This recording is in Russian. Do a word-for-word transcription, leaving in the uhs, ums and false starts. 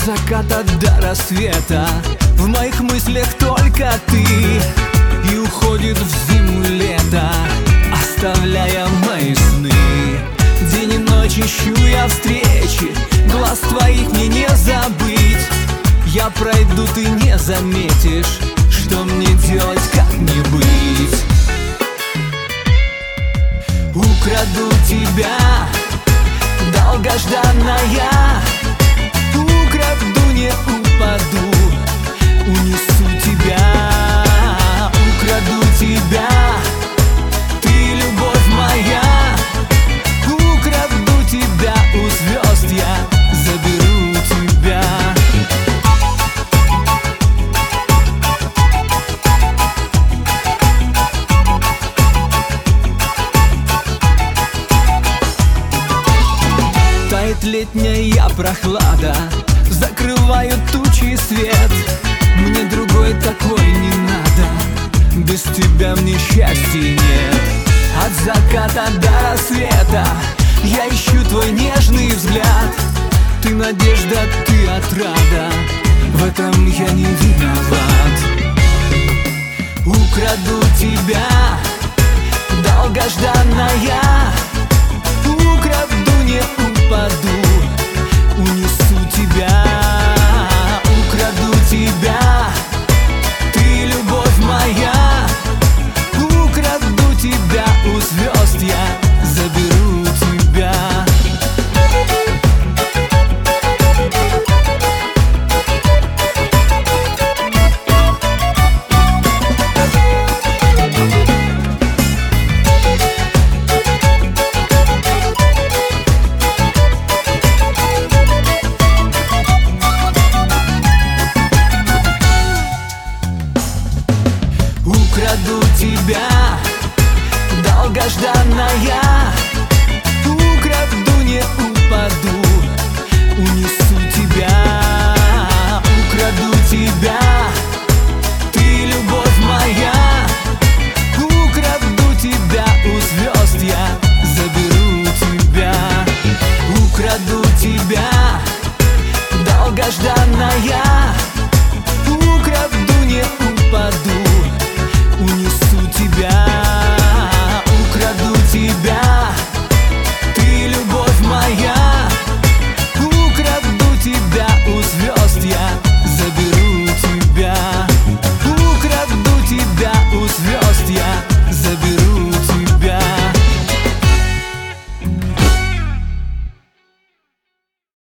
заката до рассвета в моих мыслях только ты, и уходит в зиму лето, оставляя мои сны. День и ночь ищу я встречи, глаз твоих мне не забыть. Я пройду, ты не заметишь, что мне делать, как мне быть. Украду тебя, долгожданная, украду, не упаду, унесу тебя. Украду тебя, ты любовь моя, украду тебя у звезд, я заберу тебя. Тает летняя прохлада, закрывают тучи и свет. Мне другой такой не надо, без тебя мне счастья нет. От заката до рассвета я ищу твой нежный взгляд. Ты надежда, ты отрада, в этом я не виноват. Украду тебя, долгожданная, украду, не упаду, унесу тебя. Украду тебя, ты любовь моя, украду тебя у звезд, я заберу тебя. Украду тебя, долгожданная, украду, не упаду, унесу тебя. Украду тебя, ты любовь моя, украду тебя у звезд, я заберу тебя. Украду тебя, долгожданная, украду, не упаду, унесу тебя. Украду тебя, ты любовь моя, украду тебя у звезд, я заберу тебя. Украду тебя у звезд, я